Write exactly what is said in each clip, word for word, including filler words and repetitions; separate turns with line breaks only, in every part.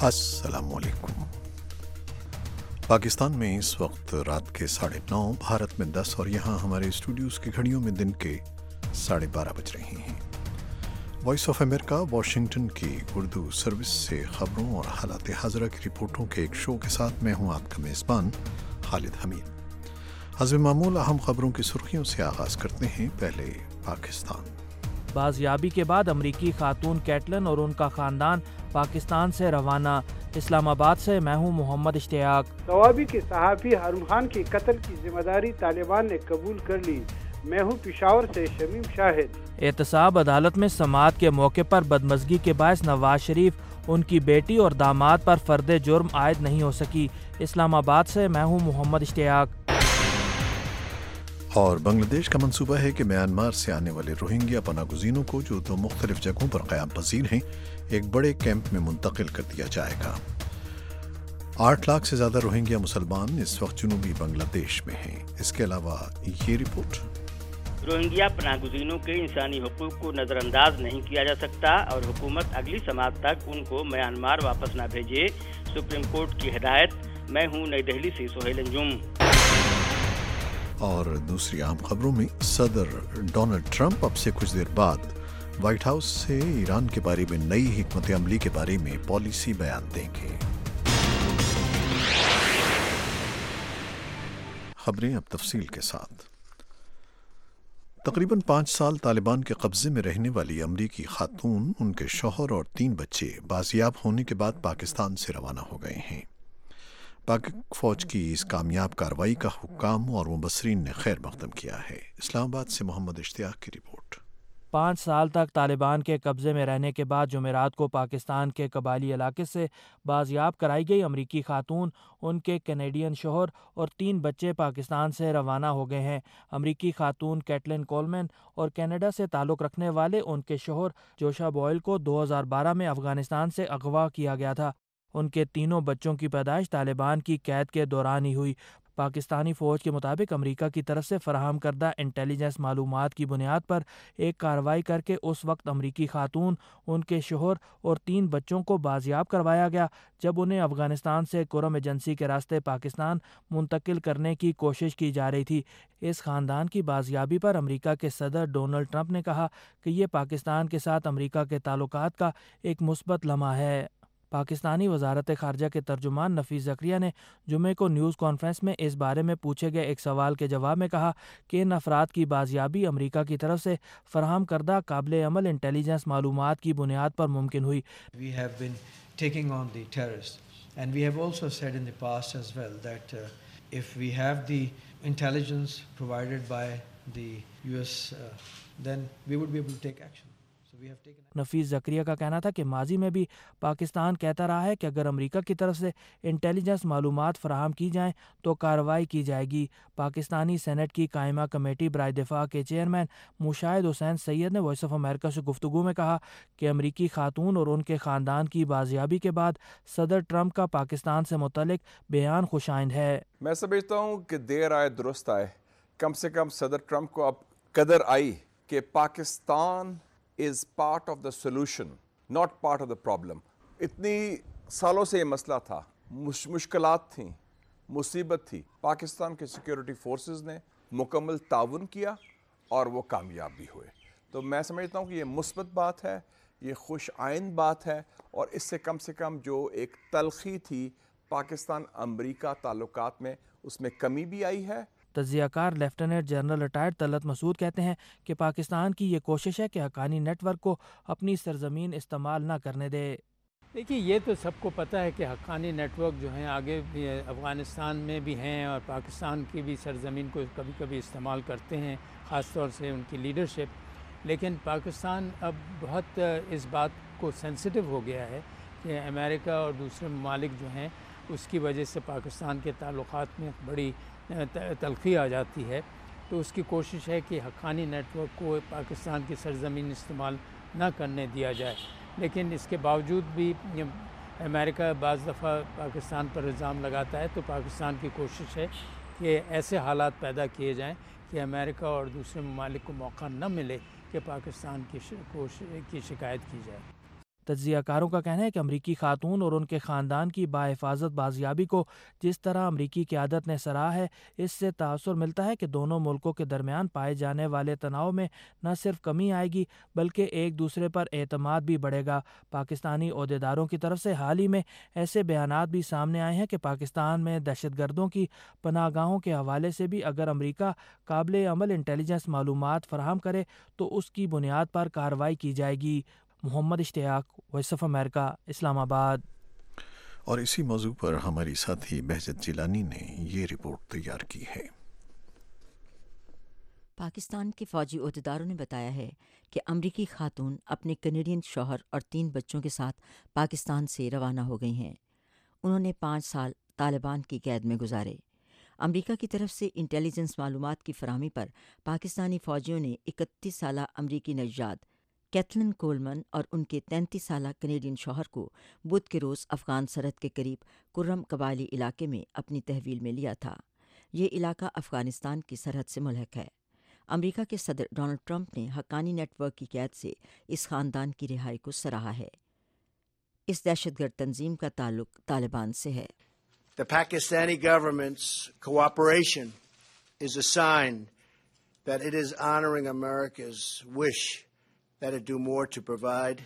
السلام علیکم۔ پاکستان میں اس وقت رات کے ساڑھے نو، بھارت میں دس اور یہاں ہمارے اسٹوڈیوز کی گھڑیوں میں دن کے ساڑھے بارہ بج رہے ہیں۔ وائس آف امریکہ واشنگٹن کی اردو سروس سے خبروں اور حالات حاضرہ کی رپورٹوں کے ایک شو کے ساتھ میں ہوں آپ کا میزبان خالد حمید۔ حسب معمول اہم خبروں کی سرخیوں سے آغاز کرتے ہیں۔ پہلے پاکستان۔
بازیابی کے بعد امریکی خاتون کیٹلن اور ان کا خاندان پاکستان سے روانہ۔ اسلام آباد سے میں ہوں محمد اشتیاق۔
صوابی کے صحافی ہارون خان کے قتل کی ذمہ داری طالبان نے قبول کر لی۔ میں ہوں پشاور سے شمیم شاہد۔
احتساب عدالت میں سماعت کے موقع پر بدمزگی کے باعث نواز شریف، ان کی بیٹی اور داماد پر فرد جرم عائد نہیں ہو سکی۔ اسلام آباد سے میں ہوں محمد اشتیاق۔
اور بنگلہ دیش کا منصوبہ ہے کہ میانمار سے آنے والے روہنگیا پناہ گزینوں کو جو دو مختلف جگہوں پر قیام پذیر ہیں ایک بڑے کیمپ میں منتقل کر دیا جائے گا۔ آٹھ لاکھ سے زیادہ روہنگیا مسلمان اس وقت جنوبی بنگلہ دیش میں ہیں۔ اس کے علاوہ یہ رپورٹ۔
روہنگیا پناہ گزینوں کے انسانی حقوق کو نظر انداز نہیں کیا جا سکتا اور حکومت اگلی سماعت تک ان کو میانمار واپس نہ بھیجے، سپریم کورٹ کی ہدایت۔ میں ہوں نئی دہلی سے سہیل انجم۔
اور دوسری اہم خبروں میں صدر ڈونلڈ ٹرمپ اب سے کچھ دیر بعد وائٹ ہاؤس سے ایران کے بارے میں نئی حکمت عملی کے بارے میں پالیسی بیان دیں گے۔ خبریں اب تفصیل کے ساتھ۔ تقریباً پانچ سال طالبان کے قبضے میں رہنے والی امریکی خاتون، ان کے شوہر اور تین بچے بازیاب ہونے کے بعد پاکستان سے روانہ ہو گئے ہیں۔ پاک فوج کی اس کامیاب کارروائی کا حکام اور مبصرین نے خیر مقدم کیا ہے۔ اسلام آباد سے محمد اشتیاق کی رپورٹ۔
پانچ سال تک طالبان کے قبضے میں رہنے کے بعد جمعرات کو پاکستان کے قبائلی علاقے سے بازیاب کرائی گئی امریکی خاتون، ان کے کینیڈین شوہر اور تین بچے پاکستان سے روانہ ہو گئے ہیں۔ امریکی خاتون کیٹلن کولمن اور کینیڈا سے تعلق رکھنے والے ان کے شوہر جوشا بوائل کو دو ہزار بارہ میں افغانستان سے اغوا کیا گیا تھا۔ ان کے تینوں بچوں کی پیدائش طالبان کی قید کے دوران ہی ہوئی۔ پاکستانی فوج کے مطابق امریکہ کی طرف سے فراہم کردہ انٹیلیجنس معلومات کی بنیاد پر ایک کارروائی کر کے اس وقت امریکی خاتون، ان کے شوہر اور تین بچوں کو بازیاب کروایا گیا جب انہیں افغانستان سے کرم ایجنسی کے راستے پاکستان منتقل کرنے کی کوشش کی جا رہی تھی۔ اس خاندان کی بازیابی پر امریکہ کے صدر ڈونلڈ ٹرمپ نے کہا کہ یہ پاکستان کے ساتھ امریکہ کے تعلقات کا ایک مثبت لمحہ ہے۔ پاکستانی وزارت خارجہ کے ترجمان نفیس زکریا نے جمعے کو نیوز کانفرنس میں اس بارے میں پوچھے گئے ایک سوال کے جواب میں کہا کہ ان افراد کی بازیابی امریکہ کی طرف سے فراہم کردہ قابل عمل انٹیلیجنس معلومات کی بنیاد پر ممکن ہوئی۔
We have been taking on the terrorists and we have also said in the past as well that uh, if we have the intelligence provided by the U S uh, then we would be able to take action.
نفیس زکریا کا کہنا تھا کہ ماضی میں بھی پاکستان کہتا رہا ہے کہ اگر امریکہ کی طرف سے انٹیلیجنس معلومات فراہم کی جائیں تو کارروائی کی جائے گی۔ پاکستانی سینٹ کی قائمہ کمیٹی برائے دفاع کے چیئرمین مشاہد حسین سید نے وائس آف امریکہ سے گفتگو میں کہا کہ امریکی خاتون اور ان کے خاندان کی بازیابی کے بعد صدر ٹرمپ کا پاکستان سے متعلق بیان خوش آئند ہے۔
میں سمجھتا ہوں کہ دیر آئے درست آئے۔ کم سے کم صدر ٹرمپ کو اب قدر آئی کہ Pakistan is part of the solution, not part of the problem. اتنی سالوں سے یہ مسئلہ تھا، مش مشکلات تھیں، مصیبت تھی۔ پاکستان کے سیکیورٹی فورسز نے مکمل تعاون کیا اور وہ کامیاب بھی ہوئے۔ تو میں سمجھتا ہوں کہ یہ مثبت بات ہے، یہ خوش آئند بات ہے، اور اس سے کم سے کم جو ایک تلخی تھی پاکستان امریکہ تعلقات میں، اس میں کمی بھی آئی ہے۔
تجزیہ کار lieutenant general retired Talat Masood کہتے ہیں کہ پاکستان کی یہ کوشش ہے کہ حقانی نیٹ ورک کو اپنی سرزمین استعمال نہ کرنے دے۔
دیکھیے، یہ تو سب کو پتہ ہے کہ حقانی نیٹ ورک جو ہیں آگے بھی افغانستان میں بھی ہیں اور پاکستان کی بھی سرزمین کو کبھی کبھی استعمال کرتے ہیں، خاص طور سے ان کی لیڈرشپ۔ لیکن پاکستان اب بہت اس بات کو سینسٹیو ہو گیا ہے کہ امریکہ اور دوسرے ممالک جو ہیں اس کی وجہ سے پاکستان کے تعلقات میں بڑی تلخی آ جاتی ہے۔ تو اس کی کوشش ہے کہ حقانی نیٹ ورک کو پاکستان کی سرزمین استعمال نہ کرنے دیا جائے، لیکن اس کے باوجود بھی امریکہ بعض دفعہ پاکستان پر الزام لگاتا ہے۔ تو پاکستان کی کوشش ہے کہ ایسے حالات پیدا کیے جائیں کہ امریکہ اور دوسرے ممالک کو موقع نہ ملے کہ پاکستان کی کی شکایت کی جائے۔
تجزیہ کاروں کا کہنا ہے کہ امریکی خاتون اور ان کے خاندان کی باحفاظت بازیابی کو جس طرح امریکی قیادت نے سراہا ہے، اس سے تاثر ملتا ہے کہ دونوں ملکوں کے درمیان پائے جانے والے تناؤ میں نہ صرف کمی آئے گی بلکہ ایک دوسرے پر اعتماد بھی بڑھے گا۔ پاکستانی عہدیداروں کی طرف سے حال ہی میں ایسے بیانات بھی سامنے آئے ہیں کہ پاکستان میں دہشت گردوں کی پناہ گاہوں کے حوالے سے بھی اگر امریکہ قابل عمل انٹیلیجنس معلومات فراہم کرے تو اس کی بنیاد پر کارروائی کی جائے گی۔ محمد اشتیاق، وائس آف امریکہ، اسلام آباد۔
اور اسی موضوع پر ہماری ساتھی بہجت جیلانی نے یہ رپورٹ تیار کی ہے۔
پاکستان کے فوجی عہدیداروں نے بتایا ہے کہ امریکی خاتون اپنے کینیڈین شوہر اور تین بچوں کے ساتھ پاکستان سے روانہ ہو گئی ہیں۔ انہوں نے پانچ سال طالبان کی قید میں گزارے۔ امریکہ کی طرف سے انٹیلیجنس معلومات کی فراہمی پر پاکستانی فوجیوں نے اکتیس سالہ امریکی نژاد کیتھلن کولمن اور ان کے تینتیس سالہ کینیڈین شوہر کو بدھ کے روز افغان سرحد کے قریب کرم قبائلی علاقے میں اپنی تحویل میں لیا تھا۔ یہ علاقہ افغانستان کی سرحد سے ملحق ہے۔ امریکہ کے صدر ڈونلڈ ٹرمپ نے حقانی نیٹ ورک کی قید سے اس خاندان کی رہائی کو سراہا ہے۔ اس دہشت گرد تنظیم کا تعلق طالبان سے ہے۔
The Pakistani government's cooperation is a sign that it is honoring America's wish that it do more to provide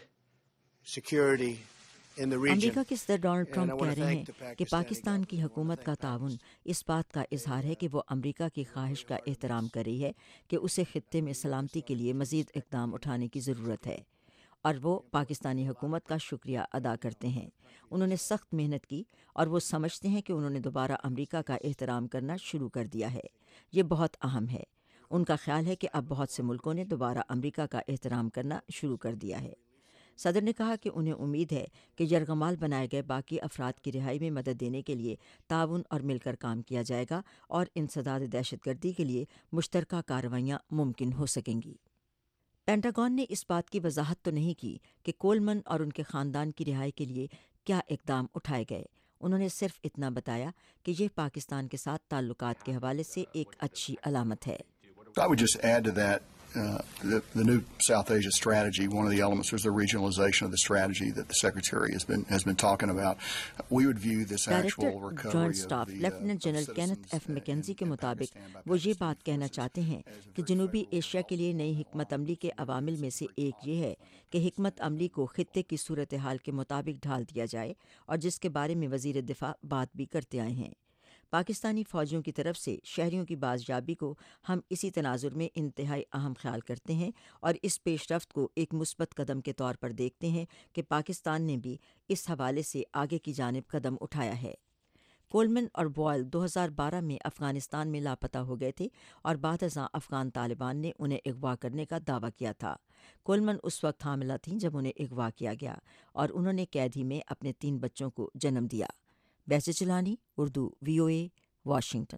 security in the region.
امریکہ کے صدر ڈونلڈ ٹرمپ کہہ رہے ہیں کہ پاکستان کی حکومت کا تعاون اس بات کا اظہار ہے کہ وہ امریکہ کی خواہش کا احترام کر رہی ہے کہ اسے خطے میں سلامتی کے لیے مزید اقدام اٹھانے کی ضرورت ہے، اور وہ پاکستانی حکومت کا شکریہ ادا کرتے ہیں۔ انہوں نے سخت محنت کی اور وہ سمجھتے ہیں کہ انہوں نے دوبارہ امریکہ کا احترام کرنا شروع کر دیا ہے۔ یہ بہت اہم ہے۔ ان کا خیال ہے کہ اب بہت سے ملکوں نے دوبارہ امریکہ کا احترام کرنا شروع کر دیا ہے۔ صدر نے کہا کہ انہیں امید ہے کہ یرغمال بنائے گئے باقی افراد کی رہائی میں مدد دینے کے لیے تعاون اور مل کر کام کیا جائے گا اور انسداد دہشت گردی کے لیے مشترکہ کارروائیاں ممکن ہو سکیں گی۔ پینٹاگون نے اس بات کی وضاحت تو نہیں کی کہ کولمن اور ان کے خاندان کی رہائی کے لیے کیا اقدام اٹھائے گئے۔ انہوں نے صرف اتنا بتایا کہ یہ پاکستان کے ساتھ تعلقات کے حوالے سے ایک اچھی علامت ہے۔
I would just add to that uh, the, the new South Asia strategy. One of the elements is the regionalization of the strategy that the Secretary has been has been talking about. We would view this actual recovery
joint
of
staff
the
lieutenant
uh,
general Kenneth F McKenzie کے مطابق وہ یہ بات کہنا چاہتے ہیں کہ جنوبی ایشیا کے لیے نئی حکمت عملی کے عوامل میں سے ایک یہ ہے کہ حکمت عملی کو خطے کی صورتحال کے مطابق ڈھال دیا جائے، اور جس کے بارے میں وزیر دفاع بات بھی کرتے آئے ہیں۔ پاکستانی فوجیوں کی طرف سے شہریوں کی بازیابی کو ہم اسی تناظر میں انتہائی اہم خیال کرتے ہیں اور اس پیش رفت کو ایک مثبت قدم کے طور پر دیکھتے ہیں کہ پاکستان نے بھی اس حوالے سے آگے کی جانب قدم اٹھایا ہے۔ کولمن اور بوائل دو ہزار بارہ میں افغانستان میں لاپتہ ہو گئے تھے اور بعد ازاں افغان طالبان نے انہیں اغوا کرنے کا دعویٰ کیا تھا۔ کولمن اس وقت حاملہ تھیں جب انہیں اغوا کیا گیا اور انہوں نے قید ہی میں اپنے تین بچوں کو جنم دیا۔ Bahjat Jilani, Urdu, V O A, Washington.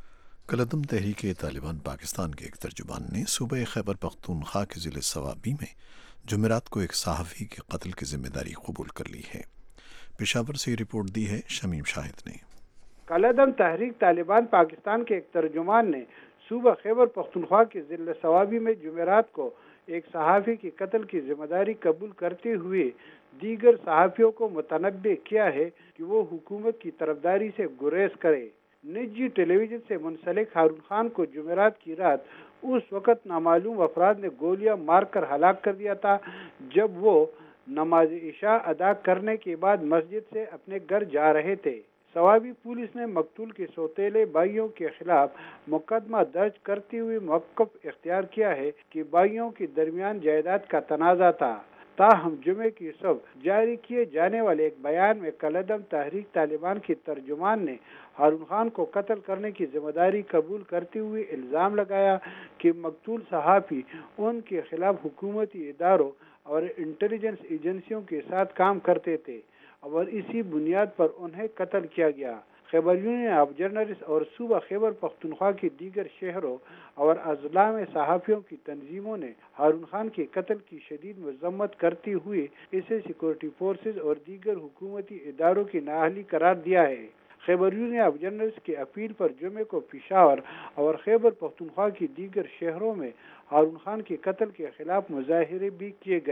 کالعدم تحریک طالبان پاکستان کے ایک ترجمان نے صوبہ خیبر پختونخوا کے ضلع صوابی میں جمعرات کو ایک صحافی کے قتل کی ذمہ داری قبول کر لی ہے۔ پشاور سے یہ رپورٹ دی ہے شمیم شاہد نے۔
کالعدم تحریک طالبان پاکستان کے ایک ترجمان نے صوبہ خیبر پختونخوا کے ضلع صوابی میں جمعرات کو ایک صحافی کے قتل کی ذمہ داری قبول کرتے ہوئے دیگر صحافیوں کو متنبہ کیا ہے کہ وہ حکومت کی طرفداری سے گریز کرے۔ نجی ٹیلی ویژن سے منسلک ہارون خان کو جمعرات کی رات اس وقت نامعلوم افراد نے گولیاں مار کر ہلاک کر دیا تھا جب وہ نماز عشاء ادا کرنے کے بعد مسجد سے اپنے گھر جا رہے تھے۔ صوابی پولیس نے مقتول کے سوتیلے بھائیوں کے خلاف مقدمہ درج کرتے ہوئے موقف اختیار کیا ہے کہ بھائیوں کے درمیان جائیداد کا تنازع تھا۔ تاہم جمعے کی صبح جاری کیے جانے والے ایک بیان میں کالعدم تحریک طالبان کے ترجمان نے ہارون خان کو قتل کرنے کی ذمہ داری قبول کرتے ہوئے الزام لگایا کہ مقتول صحافی ان کے خلاف حکومتی اداروں اور انٹیلیجنس ایجنسیوں کے ساتھ کام کرتے تھے اور اسی بنیاد پر انہیں قتل کیا گیا۔ خیبر یونین آف جرنلسٹ اور صوبہ خیبر پختونخوا کے دیگر شہروں اور اضلاع میں صحافیوں کی تنظیموں نے ہارون خان کے قتل کی شدید مذمت کرتے ہوئے اسے سیکورٹی فورسز اور دیگر حکومتی اداروں کی نااہلی قرار دیا ہے۔ خیبر یونین آف جرنلسٹ کی اپیل پر جمعے کو پشاور اور خیبر پختونخوا کی دیگر شہروں میں ہارون خان کے قتل کے خلاف مظاہرے بھی کیے گئے۔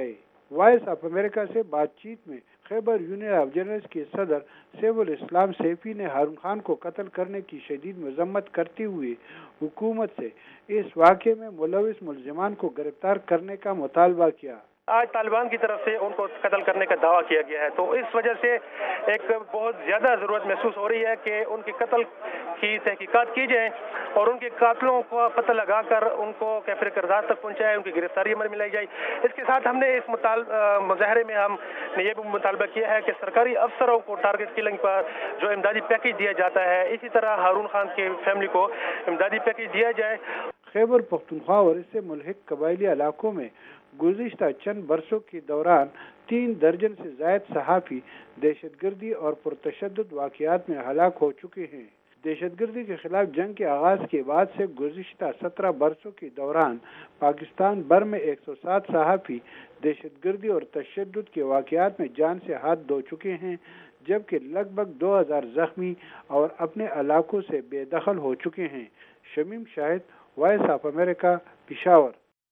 وائس آف امریکہ سے بات چیت میں خیبر یونین آف جرنلسٹ کے صدر سیف الاسلام سیفی نے ہارون خان کو قتل کرنے کی شدید مذمت کرتے ہوئے حکومت سے اس واقعے میں ملوث ملزمان کو گرفتار کرنے کا مطالبہ کیا۔
آج طالبان کی طرف سے ان کو قتل کرنے کا دعویٰ کیا گیا ہے، تو اس وجہ سے ایک بہت زیادہ ضرورت محسوس ہو رہی ہے کہ ان کے قتل کی تحقیقات کی جائیں اور ان کے قاتلوں کو پتہ لگا کر ان کو کیفر کردار تک پہنچائے، ان کی گرفتاری عمل میں لائی جائے۔ اس کے ساتھ ہم نے اس مظاہرے میں ہم نے یہ بھی مطالبہ کیا ہے کہ سرکاری افسروں کو ٹارگٹ کلنگ پر جو امدادی پیکیج دیا جاتا ہے، اسی طرح ہارون خان کی فیملی کو امدادی پیکیج دیا جائے۔
خیبر پختونخوا اور اس سے ملحق قبائلی علاقوں میں گزشتہ چند برسوں کے دوران تین درجن سے زائد صحافی دہشت گردی اور پرتشدد واقعات میں ہلاک ہو چکے ہیں۔ دہشت گردی کے خلاف جنگ کے آغاز کے بعد سے گزشتہ سترہ برسوں کے دوران پاکستان بھر میں ایک سو سات صحافی دہشت گردی اور تشدد کے واقعات میں جان سے ہاتھ دھو چکے ہیں، جبکہ لگ بھگ دو ہزار زخمی اور اپنے علاقوں سے بے دخل ہو چکے ہیں۔ Shamim Shahid, voice of America, Peshawar.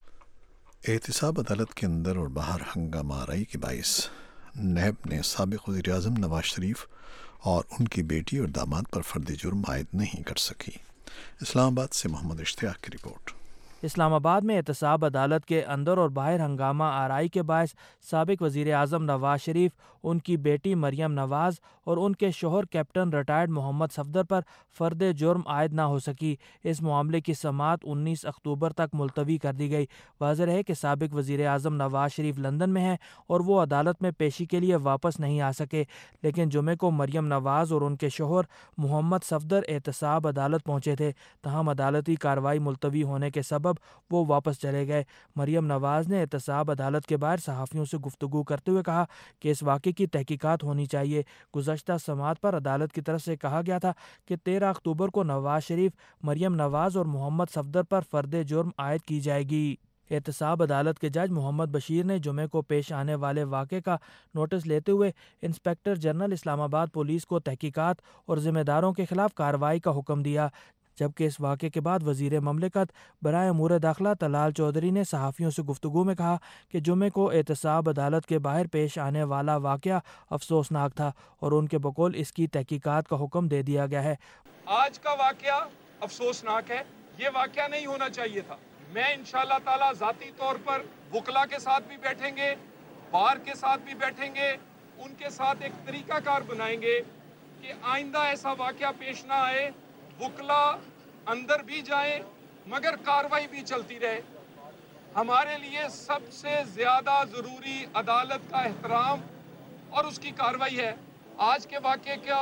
احتساب عدالت کے اندر اور باہر ہنگامہ آرائی کے باعث نیب نے سابق وزیر اعظم نواز شریف اور ان کی بیٹی اور داماد پر فرد جرم عائد نہیں کر سکی۔ اسلام آباد سے محمد اشتیاق کی رپورٹ۔
اسلام آباد میں احتساب عدالت کے اندر اور باہر ہنگامہ آرائی کے باعث سابق وزیر اعظم نواز شریف، ان کی بیٹی مریم نواز اور ان کے شوہر کیپٹن ریٹائرڈ محمد صفدر پر فرد جرم عائد نہ ہو سکی۔ اس معاملے کی سماعت انیس اکتوبر تک ملتوی کر دی گئی۔ واضح ہے کہ سابق وزیر اعظم نواز شریف لندن میں ہیں اور وہ عدالت میں پیشی کے لیے واپس نہیں آ سکے، لیکن جمعے کو مریم نواز اور ان کے شوہر محمد صفدر احتساب عدالت پہنچے تھے، تاہم عدالتی کارروائی ملتوی ہونے کے سبب وہ واپس چلے گئے۔ مریم نواز نے احتساب عدالت کے باہر صحافیوں سے گفتگو کرتے ہوئے کہا کہ اس واقعے کی تحقیقات ہونی چاہیے۔ گزشتہ سماعت پر عدالت کی طرف سے کہا گیا تھا کہ تیرہ اکتوبر کو نواز شریف، مریم نواز اور محمد صفدر پر فرد جرم عائد کی جائے گی۔ احتساب عدالت کے جج محمد بشیر نے جمعے کو پیش آنے والے واقعے کا نوٹس لیتے ہوئے انسپکٹر جنرل اسلام آباد پولیس کو تحقیقات اور ذمہ داروں کے خلاف کارروائی کا حکم دیا، جبکہ اس واقعے کے بعد وزیر مملکت برائے امور داخلہ طلال چودھری نے صحافیوں سے گفتگو میں کہا کہ جمعے کو احتساب عدالت کے باہر پیش آنے والا واقعہ افسوسناک تھا اور ان کے بقول اس کی تحقیقات کا حکم دے دیا گیا ہے۔
آج کا واقعہ افسوسناک ہے، یہ واقعہ نہیں ہونا چاہیے تھا۔ میں انشاءاللہ تعالی ذاتی طور پر وکلا کے ساتھ بھی بیٹھیں گے، بار کے ساتھ بھی بیٹھیں گے، ان کے ساتھ ایک طریقہ کار بنائیں گے کہ آئندہ ایسا واقعہ پیش نہ آئے، وکلا اندر بھی جائیں مگر کاروائی بھی چلتی رہے۔ ہمارے لیے سب سے زیادہ ضروری عدالت کا احترام اور اس کی کاروائی ہے۔ آج کے واقعے کا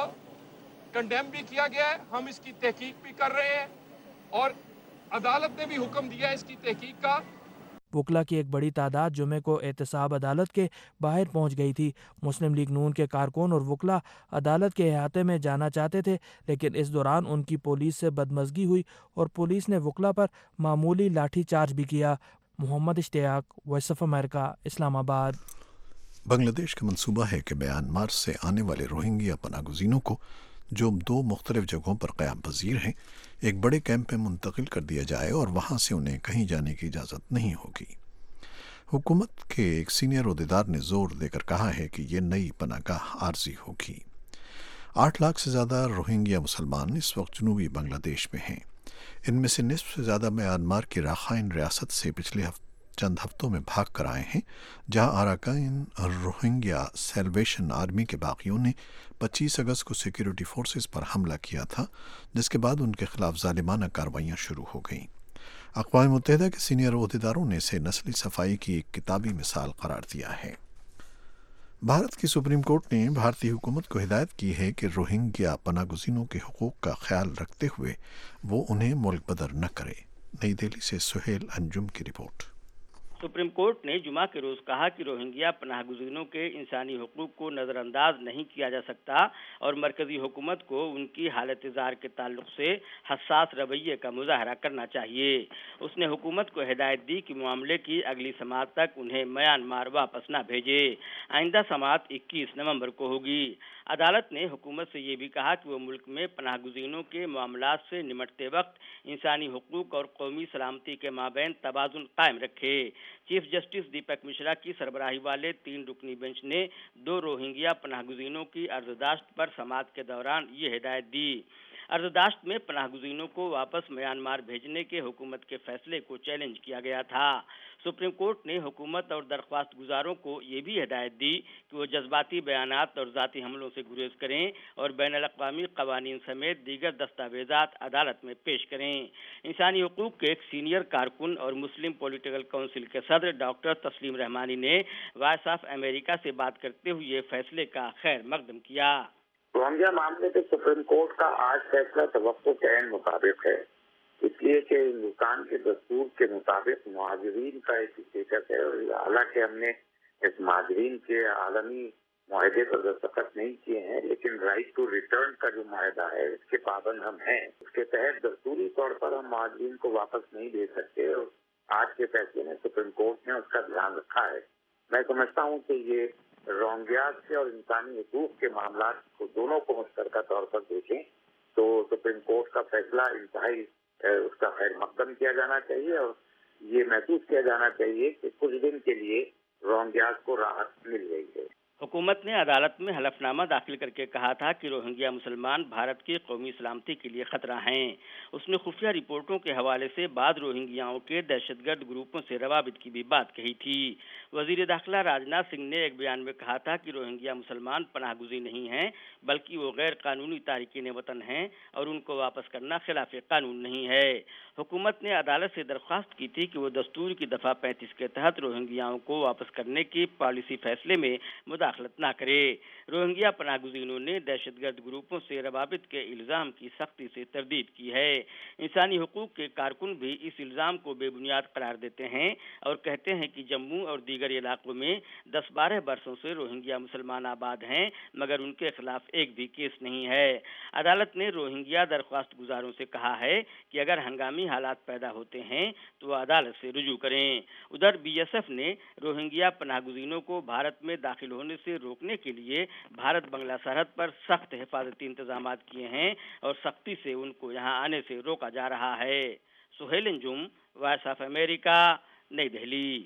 کنڈیم بھی کیا گیا ہے، ہم اس کی تحقیق بھی کر رہے ہیں اور عدالت نے بھی حکم دیا ہے اس کی تحقیق کا۔
وکلا کی ایک بڑی تعداد جمعے کو احتساب عدالت کے باہر پہنچ گئی تھی۔ مسلم لیگ نون کے کارکن اور وکلا عدالت کے احاطے میں جانا چاہتے تھے، لیکن اس دوران ان کی پولیس سے بدمزگی ہوئی اور پولیس نے وکلا پر معمولی لاٹھی چارج بھی کیا۔ محمد اشتیاق، وائس آف امریکہ، اسلام آباد۔
بنگلہ دیش کا منصوبہ ہے کہ میانمار سے آنے والے روہنگیا پناہ گزینوں کو، جو دو مختلف جگہوں پر قیام پذیر ہیں، ایک بڑے کیمپ میں منتقل کر دیا جائے اور وہاں سے انہیں کہیں جانے کی اجازت نہیں ہوگی۔ حکومت کے ایک سینئر عہدیدار نے زور دے کر کہا ہے کہ یہ نئی پناہ گاہ عارضی ہوگی۔ آٹھ لاکھ سے زیادہ روہنگیا مسلمان اس وقت جنوبی بنگلہ دیش میں ہیں۔ ان میں سے نصف سے زیادہ میانمار کی راخائن ریاست سے پچھلے ہفتے چند ہفتوں میں بھاگ کر آئے ہیں، جہاں اراکین روہنگیا سیلویشن آرمی کے باغیوں نے پچیس اگست کو سیکیورٹی فورسز پر حملہ کیا تھا، جس کے بعد ان کے خلاف ظالمانہ کارروائیاں شروع ہو گئیں۔ اقوام متحدہ کے سینئر عہدیداروں نے اسے نسلی صفائی کی ایک کتابی مثال قرار دیا ہے۔ بھارت کی سپریم کورٹ نے بھارتی حکومت کو ہدایت کی ہے کہ روہنگیا پناہ گزینوں کے حقوق کا خیال رکھتے ہوئے وہ انہیں ملک بدر نہ کرے۔ نئی دہلی سے سہیل انجم کی رپورٹ۔
سپریم کورٹ نے جمعہ کے روز کہا کہ روہنگیا پناہ گزینوں کے انسانی حقوق کو نظر انداز نہیں کیا جا سکتا اور مرکزی حکومت کو ان کی حالت زار کے تعلق سے حساس رویے کا مظاہرہ کرنا چاہیے۔ اس نے حکومت کو ہدایت دی کہ معاملے کی اگلی سماعت تک انہیں میانمار واپس نہ بھیجے۔ آئندہ سماعت اکیس نومبر کو ہوگی۔ عدالت نے حکومت سے یہ بھی کہا کہ وہ ملک میں پناہ گزینوں کے معاملات سے نمٹتے وقت انسانی حقوق اور قومی سلامتی کے مابین توازن قائم رکھے۔ چیف جسٹس دیپک مشرا کی سربراہی والے تین رکنی بینچ نے دو روہنگیا پناہ گزینوں کی عرضداشت پر سماعت کے دوران یہ ہدایت دی۔ عرضداشت میں پناہ گزینوں کو واپس میانمار بھیجنے کے حکومت کے فیصلے کو چیلنج کیا گیا تھا۔ سپریم کورٹ نے حکومت اور درخواست گزاروں کو یہ بھی ہدایت دی کہ وہ جذباتی بیانات اور ذاتی حملوں سے گریز کریں اور بین الاقوامی قوانین سمیت دیگر دستاویزات عدالت میں پیش کریں۔ انسانی حقوق کے ایک سینئر کارکن اور مسلم پولیٹیکل کونسل کے صدر ڈاکٹر تسلیم رحمانی نے وائس آف امریکہ سے بات کرتے ہوئے فیصلے کا خیر مقدم کیا۔
روہنگیا معاملے پہ سپریم کورٹ کا آج فیصلہ توقع کے عین مطابق ہے، اس لیے کہ ہندوستان کے دستور کے مطابق مہاجرین کا ایک اسٹیٹس ہے، اور حالانکہ ہم نے اس مہاجرین کے عالمی معاہدے پر دستخط نہیں کیے ہیں، لیکن رائٹ ٹو ریٹرن کا جو معاہدہ ہے اس کے پابند ہم ہیں۔ اس کے تحت دستوری طور پر ہم مہاجرین کو واپس نہیں دے سکتے، اور آج کے فیصلے میں سپریم کورٹ نے اس کا دھیان رکھا ہے۔ میں سمجھتا ہوں کہ یہ روہنگیاز سے اور انسانی حقوق کے معاملات کو دونوں کو مشترکہ طور پر دیکھیں تو سپریم کورٹ کا فیصلہ انتہائی اس کا خیر مقدم کیا جانا چاہیے، اور یہ محسوس کیا جانا چاہیے کہ کچھ دن کے لیے روہنگیاز کو راحت مل گئی ہے۔
حکومت نے عدالت میں حلف نامہ داخل کر کے کہا تھا کہ روہنگیا مسلمان بھارت کی قومی سلامتی کے لیے خطرہ ہیں۔ اس نے خفیہ رپورٹوں کے حوالے سے بعض روہنگیاؤں کے دہشت گرد گروپوں سے روابط کی بھی بات کہی تھی۔ وزیر داخلہ راجناتھ سنگھ نے ایک بیان میں کہا تھا کہ روہنگیا مسلمان پناہ گزین نہیں ہیں بلکہ وہ غیر قانونی تارکین وطن ہیں اور ان کو واپس کرنا خلاف قانون نہیں ہے۔ حکومت نے عدالت سے درخواست کی تھی کہ وہ دستور کی دفعہ پینتیس کے تحت روہنگیاؤں کو واپس کرنے کے پالیسی فیصلے میں مداخلت نہ کرے۔ روہنگیا پناہ گزینوں نے دہشت گرد گروپوں سے روابط کے الزام کی سختی سے تردید کی ہے۔ انسانی حقوق کے کارکن بھی اس الزام کو بے بنیاد قرار دیتے ہیں اور کہتے ہیں کہ جموں اور دیگر علاقوں میں دس بارہ برسوں سے روہنگیا مسلمان آباد ہیں مگر ان کے خلاف ایک بھی کیس نہیں ہے۔ عدالت نے روہنگیا درخواست گزاروں سے کہا ہے کہ اگر ہنگامی حالات پیدا ہوتے ہیں تو وہ عدالت سے رجوع کریں۔ ادھر بی ایس ایف نے روہنگیا پناہ گزینوں کو بھارت میں داخل ہونے سے روکنے کے لیے بھارت بنگلہ سرحد پر سخت حفاظتی انتظامات کیے ہیں اور سختی سے ان کو یہاں آنے سے روکا جا رہا ہے۔ Sohail Anjum, voice of America, نئی دہلی۔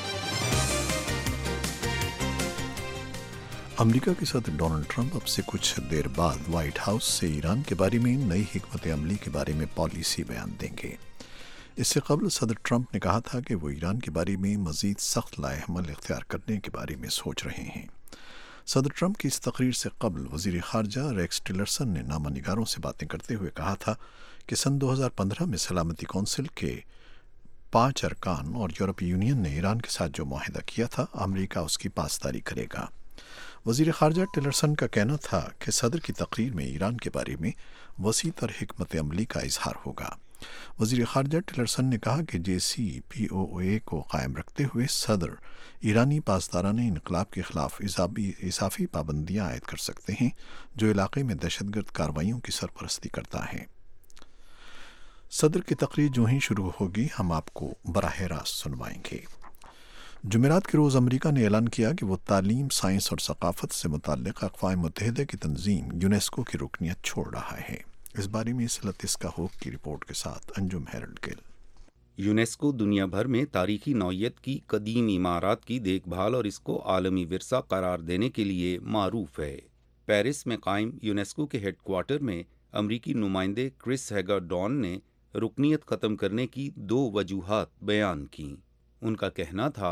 امریکہ کے صدر ڈونلڈ ٹرمپ اب سے کچھ دیر بعد وائٹ ہاؤس سے ایران کے بارے میں نئی حکمت عملی کے بارے میں پالیسی بیان دیں گے۔ اس سے قبل صدر ٹرمپ نے کہا تھا کہ وہ ایران کے بارے میں مزید سخت لائحہ عمل اختیار کرنے کے بارے میں سوچ رہے ہیں۔ صدر ٹرمپ کی اس تقریر سے قبل وزیر خارجہ ریکس ٹیلرسن نے نامہ نگاروں سے باتیں کرتے ہوئے کہا تھا کہ سن دو ہزار پندرہ میں سلامتی کونسل کے پانچ ارکان اور یورپی یونین نے ایران کے ساتھ جو معاہدہ کیا تھا امریکہ اس کی پاسداری کرے گا۔ وزیر خارجہ ٹیلرسن کا کہنا تھا کہ صدر کی تقریر میں ایران کے بارے میں وسیع تر حکمت عملی کا اظہار ہوگا۔ وزیر خارجہ ٹیلرسن نے کہا کہ جے سی پی او اے کو قائم رکھتے ہوئے صدر ایرانی پاسدارانہ انقلاب کے خلاف اضافی پابندیاں عائد کر سکتے ہیں جو علاقے میں دہشت گرد کارروائیوں کی سرپرستی کرتا ہے۔ صدر کی تقریر جو ہی شروع ہوگی ہم آپ کو براہ راست سنوائیں گے۔ جمعرات کے روز امریکہ نے اعلان کیا کہ وہ تعلیم، سائنس اور ثقافت سے متعلق اقوام متحدہ کی تنظیم یونیسکو کی رکنیت چھوڑ رہا ہے۔ اس بارے میں لطیسکا ہوک کی رپورٹ کے ساتھ انجم ہیرلڈ گل۔
یونیسکو دنیا بھر میں تاریخی نوعیت کی قدیم عمارات کی دیکھ بھال اور اس کو عالمی ورثہ قرار دینے کے لیے معروف ہے۔ پیرس میں قائم یونیسکو کے ہیڈ کوارٹر میں امریکی نمائندے کرس ہیگر ڈان نے رکنیت ختم کرنے کی دو وجوہات بیان کیں۔ ان کا کہنا تھا،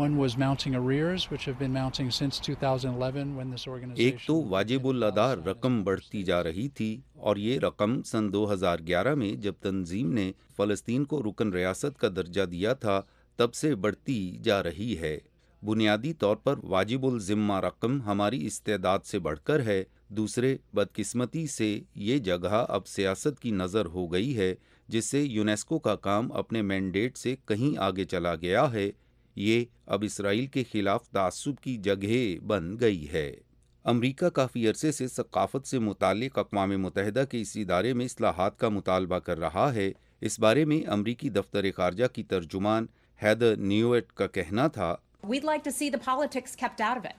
ایک تو واجب الادا رقم بڑھتی جا رہی تھی اور یہ رقم سن دو ہزار گیارہ میں جب تنظیم نے فلسطین کو رکن ریاست کا درجہ دیا تھا تب سے بڑھتی جا رہی ہے۔ بنیادی طور پر واجب الذمہ رقم ہماری استعداد سے بڑھ کر ہے۔ دوسرے، بدقسمتی سے یہ جگہ اب سیاست کی نظر ہو گئی ہے جس سے یونیسکو کا کام اپنے مینڈیٹ سے کہیں آگے چلا گیا ہے۔ یہ اب اسرائیل کے خلاف تعصب کی جگہ بن گئی ہے۔ امریکہ کافی عرصے سے ثقافت سے متعلق اقوام متحدہ کے اس ادارے میں اصلاحات کا مطالبہ کر رہا ہے۔ اس بارے میں امریکی دفتر خارجہ کی ترجمان ہیدر نیویٹ کا کہنا تھا،
We'd like to see the politics kept out of it.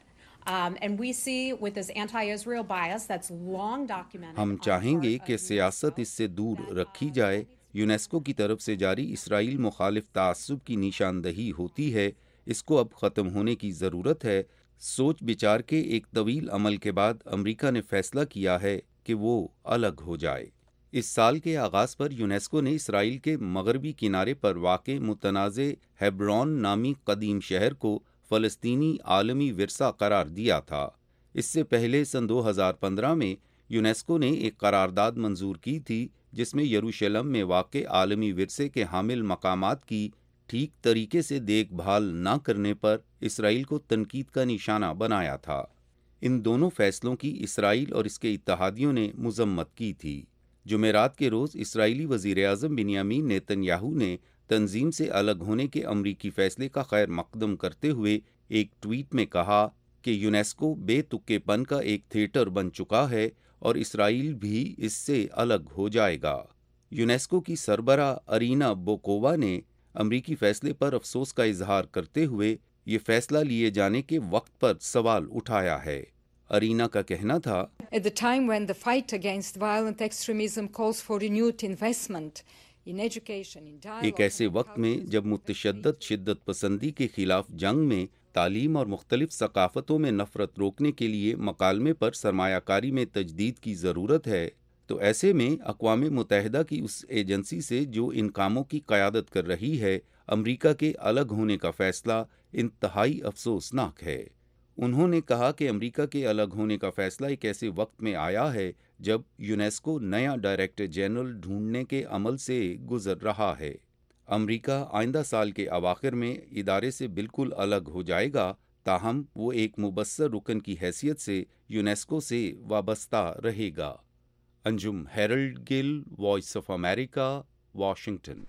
हम चाहेंगे कि सियासत इससे दूर रखी जाए। यूनेस्को की तरफ से जारी इसराइल मुखालिफ तासुब की निशानदही होती है, इसको अब ख़त्म होने की ज़रूरत है। सोच विचार के एक तवील अमल के बाद अमेरिका ने फैसला किया है कि वो अलग हो जाए। इस साल के आगाज़ पर यूनेस्को ने इसराइल के मगरबी किनारे पर वाक़े मुतनाज़े हेब्रोन नामी कदीम शहर को फ़लस्तीनी आलमी विरसा करार दिया था। इससे पहले सन दो हज़ार पंद्रह में यूनेस्को ने एक करारदाद मंजूर की थी जिसमें यरूशलेम में वाक़े आलमी विरसे के हामिल मकामात की ठीक तरीके से देखभाल न करने पर इसराइल को तनकीद का निशाना बनाया था। इन दोनों फैसलों की इसराइल और इसके इत्तहादियों ने मुज़म्मत की थी। जुमेरात के रोज़ इसराइली वज़ीर-ए-आज़म बिन्यामीन नेतन्याहू ने तंजीम से अलग होने के अमरीकी फ़ैसले का खैर मकदम करते हुए एक ट्वीट में कहा कि यूनेस्को बेतुक्केपन का एक थिएटर बन चुका है और इसराइल भी इससे अलग हो जाएगा। यूनेस्को की सरबरा अरीना बोकोवा ने अमरीकी फ़ैसले पर अफसोस का इजहार करते हुए ये फैसला लिए जाने के वक्त पर सवाल उठाया है। अरीना का कहना था,
At the time when the fight against violent extremism calls for renewed investment in education, in dialogue,
एक ऐसे वक्त में जब मुतशद्दद शिद्दत पसंदी के खिलाफ जंग में तालीम और मुख्तलिफ सकाफ़तों में नफ़रत रोकने के लिए मकालमे पर सरमायाकारी में तजदीद की ज़रूरत है, तो ऐसे में अक़वाम मुत्तहिदा की उस एजेंसी से जो इन कामों की क़यादत कर रही है, अमरीका के अलग होने का फ़ैसला इंतहाई अफसोसनाक है। उन्होंने कहा कि अमरीका के अलग होने का फ़ैसला एक ऐसे वक्त में आया है जब यूनेस्को नया डायरेक्टर जनरल ढूंढने के अमल से गुज़र रहा है। अमरीका आइंदा साल के अवाखिर में इदारे से बिल्कुल अलग हो जाएगा, ताहम वो एक मुबस्सर रुकन की हैसियत से यूनेस्को से वाबस्ता रहेगा। Anjum Harold Gill, voice of America, Washington.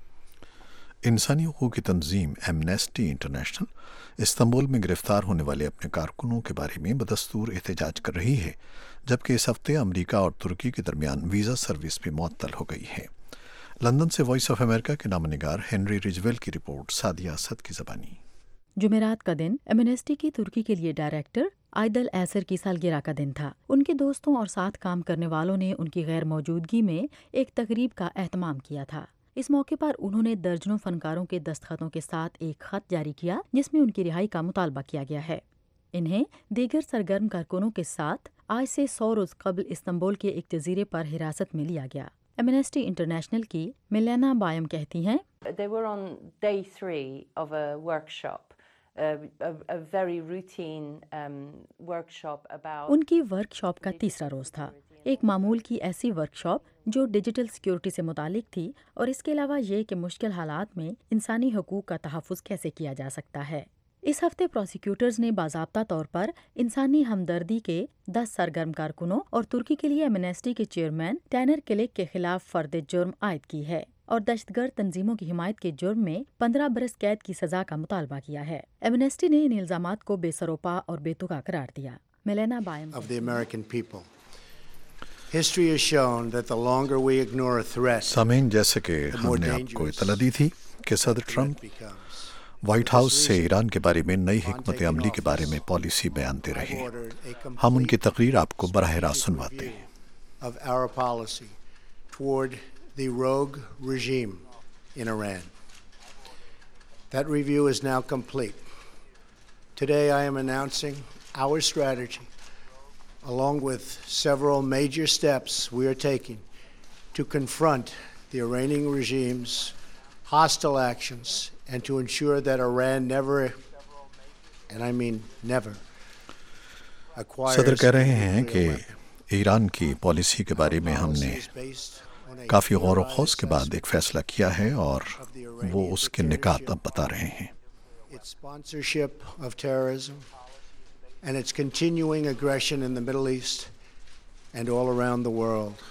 इंसानी हकूक़ की तंजीम एमनेस्टी इंटरनेशनल इस्तांबुल में गिरफ्तार होने वाले अपने कारकुनों के बारे में बदस्तूर एहतजाज कर रही है, जबकि इस हफ्ते अमरीका और तुर्की के दरमियान वीज़ा सर्विस भी मुअत्तल हो गई है। लंदन से वॉइस ऑफ अमेरिका के नामनिगार हेनरी रिजवेल की रिपोर्ट सादिया असद की ज़बानी।
जुमेरात का दिन एमनेस्टी की तुर्की के लिए डायरेक्टर आयदल ऐसर की सालगिरह का दिन था। उनके दोस्तों और साथ काम करने वालों ने उनकी गैर मौजूदगी में एक तकरीब का एहतमाम किया था। इस मौके पर उन्होंने दर्जनों फनकारों के दस्तखतों के साथ एक खत जारी किया जिसमें उनकी रिहाई का मुतालबा किया गया है। इन्हें दीगर सरगर्म कारकुनों के साथ आज से सौ रोज कबल इस्तांबुल के एक जजीरे पर हिरासत में लिया गया। एमनेस्टी इंटरनेशनल की मिलेना बायम कहती हैं,
They were on day three of a workshop, a, a, a very routine um, workshop about.
उनकी वर्कशॉप का तीसरा रोज था, एक मामूल की ऐसी वर्कशॉप जो डिजिटल सिक्योरिटी से मुतालिक थी और इसके अलावा ये कि मुश्किल हालात में इंसानी हकूक़ का तहफ़्फ़ुज़ कैसे किया जा सकता है। इस हफ्ते प्रोसिक्यूटर्स ने बाज़ाब्ता तौर पर इंसानी हमदर्दी के दस सरगर्म कारकुनों और तुर्की के लिए एमनेस्टी के चेयरमैन टैनर किलिक के खिलाफ फर्द जुर्म आयद की है और दहशतगर्द तंजीमों की हिमायत के जुर्म में पंद्रह बरस कैद की सजा का मुतालबा किया है। एमनेस्टी ने इन इल्जामात को बेसरोपा और बेतुका करार दिया। मिलेना बायम
सामीन, जैसे कि हमने आपको इतला दी थी कि सदर ट्रंप व्हाइट हाउस से ईरान के बारे में नई हिकमत अमली के बारे में पॉलिसी बयान दे रहे हैं। हम उनकी तकरीर आपको बराह रास्त सुनवाते हैं।
The rogue regime in Iran. That review is now complete. Today I am announcing our strategy, along with several major steps we are taking to confront the Iranian regime's hostile actions and to ensure that Iran never, and I mean never, acquires.
सदर कह रहे हैं कि Iran की policy के बारे में हमने काफ़ी गौर व खौस के बाद एक फैसला किया है और वो उसके निकात अब बता रहे हैं।
Its sponsorship of terrorism and its continuing aggression in the Middle East and all around the world.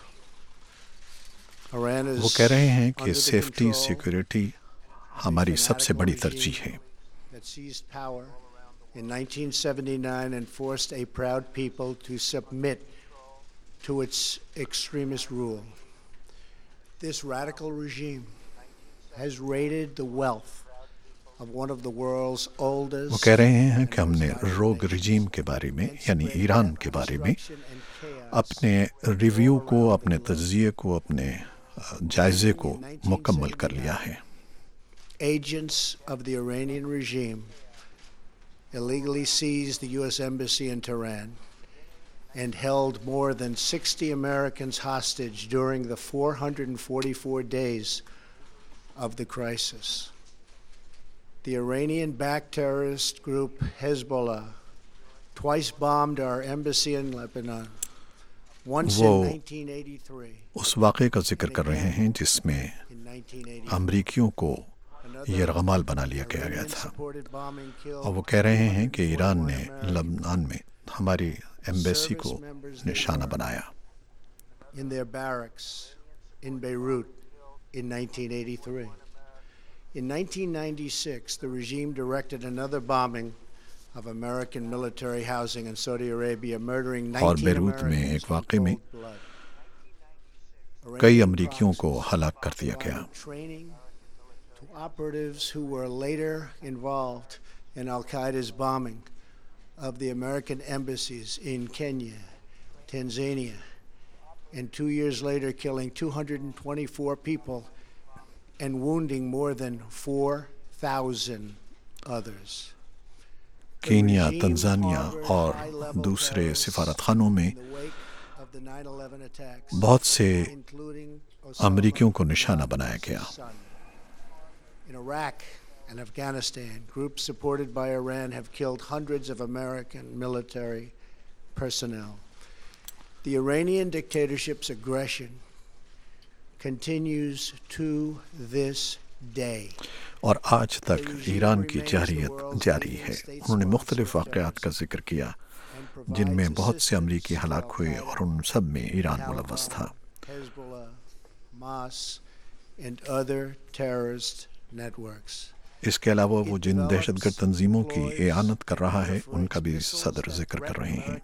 Iran is
वो कह रहे हैं कि सेफ्टी सिक्योरिटी हमारी सबसे बड़ी तरजीह है।
That seized power in nineteen seventy-nine and forced a proud people to submit to its extremist rule. This radical regime has raided the wealth
وہ کہہ رہے ہیں کہ ہم نے روگ رجیم کے بارے میں یعنی ایران کے بارے میں اپنے ریویو کو، اپنے تجزیے کو، اپنے جائزے کو مکمل کر لیا ہے۔
Agents of the Iranian regime illegally seized the U S embassy in Tehran and held more than sixty Americans hostage during the four hundred forty-four days of the crisis. The Iranian-backed terrorist group Hezbollah twice bombed our embassy in Lebanon, once in nineteen eighty-three.
اس واقعے کا ذکر کر رہے ہیں جس میں امریکیوں کو یرغمال بنا لیا گیا تھا، اور وہ کہہ رہے ہیں کہ ایران نے لبنان میں ہماری ایمبیسی کو نشانہ بنایا۔
In their barracks in Beirut in nineteen eighty-three. In nineteen ninety-six, the regime directed another bombing of American military housing in Saudi Arabia, murdering
اور
nineteen
بیروت میں
Americans
ایک واقعے میں
in cold blood.
کئی امریکیوں کو ہلاک کر دیا گیا۔
Training to operatives who were later involved in Al-Qaeda's bombing of the American embassies in Kenya, Tanzania, and two years later killing two hundred twenty-four people and wounding more than four thousand others.
Kenya, Tanzania اور دوسرے سفارت خانوں میں بہت سے امریکیوں کو نشانہ بنایا گیا۔
In Iraq and Afghanistan, groups supported by Iran have killed hundreds of American military personnel. The Iranian dictatorship's aggression continues to this day.
اور آج تک ایران کی جارحیت جاری ہے۔ انہوں نے مختلف واقعات کا ذکر کیا جن میں بہت سے امریکی ہلاک ہوئے اور ان سب میں ایران ملوث تھا۔
Hezbollah, Hamas, and other terrorist networks.
اس کے علاوہ وہ جن دہشت گرد تنظیموں کی اعانت کر رہا ہے ان کا بھی صدر ذکر کر رہے ہیں۔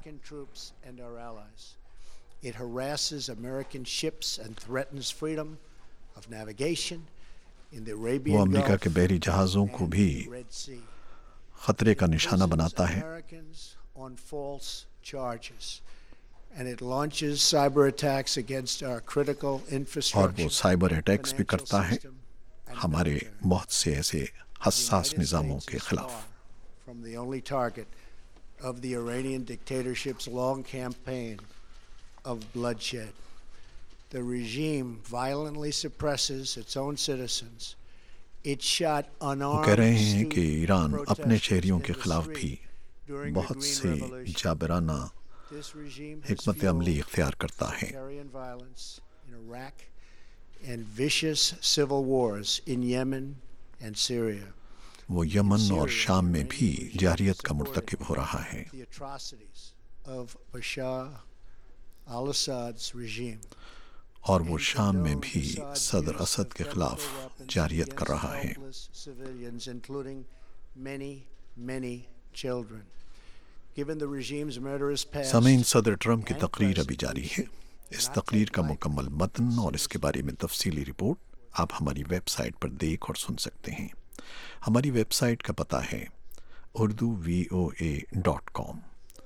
It harasses American ships and threatens freedom of navigation in the
وہ
Arabian
امریکہ
Gulf
کے بحری جہازوں کو بھی
and Red Sea.
خطرے کا نشانہ بناتا ہے۔
Americans on false charges, and it launches cyber attacks against our critical
اور
infrastructure.
وہ سائبر اٹیکس بھی کرتا ہے ہمارے بہت سے ایسے حساس نظاموں کے خلاف۔
From the only target of the Iranian dictatorship's long campaign of bloodshed. The regime violently suppresses its own citizens. It shot
وہ
unarmed
کہہ رہے ہیں کہ
student
ایران اپنے
protesters
شہریوں
in
کے
the
خلاف
street
بھی
during the
بہت
Green
C
Revolution.
جابرانہ
This regime has
حکمت عملی اختیار کرتا ہے۔
sectarian violence in Iraq and vicious civil wars in Yemen and Syria.
وہ یمن اور شام میں بھی جارحیت کا مرتکب ہو رہا ہے۔
The atrocities of Bashar al-Assad's regime.
اور وہ شام میں بھی صدر اسد کے خلاف جارحیت کر رہا ہے۔
Civilians, including many, many children. Given the regime's murderous past,
سامعین، صدر ٹرمپ کی تقریر ابھی جاری ہے۔ اس تقریر کا مکمل متن اور اس کے بارے میں تفصیلی رپورٹ آپ ہماری ویب سائٹ پر دیکھ اور سن سکتے ہیں۔ ہماری ویب سائٹ کا پتہ ہے Urdu V O A dot com.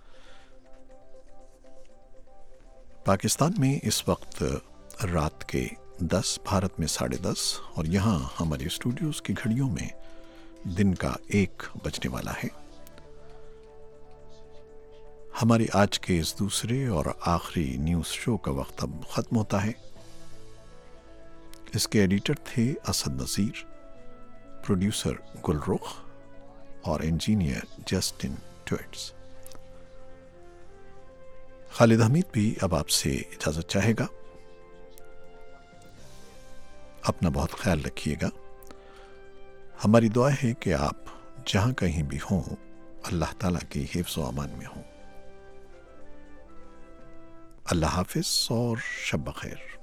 Pakistan میں اس وقت رات کے دس، بھارت میں ساڑھے دس، اور یہاں ہمارے اسٹوڈیوز کی گھڑیوں میں دن کا ایک بجنے والا ہے۔ ہمارے آج کے اس دوسرے اور آخری نیوز شو کا وقت اب ختم ہوتا ہے۔ اس کے ایڈیٹر تھے اسد نذیر، پروڈیوسر گل رخ اور engineer Justin Tweets. Khalid Hameed بھی اب آپ سے اجازت چاہے گا۔ اپنا بہت خیال رکھیے گا۔ ہماری دعا ہے کہ آپ جہاں کہیں بھی ہوں اللہ تعالیٰ کی حفظ و امان میں ہوں۔ اللہ حافظ اور شب بخیر۔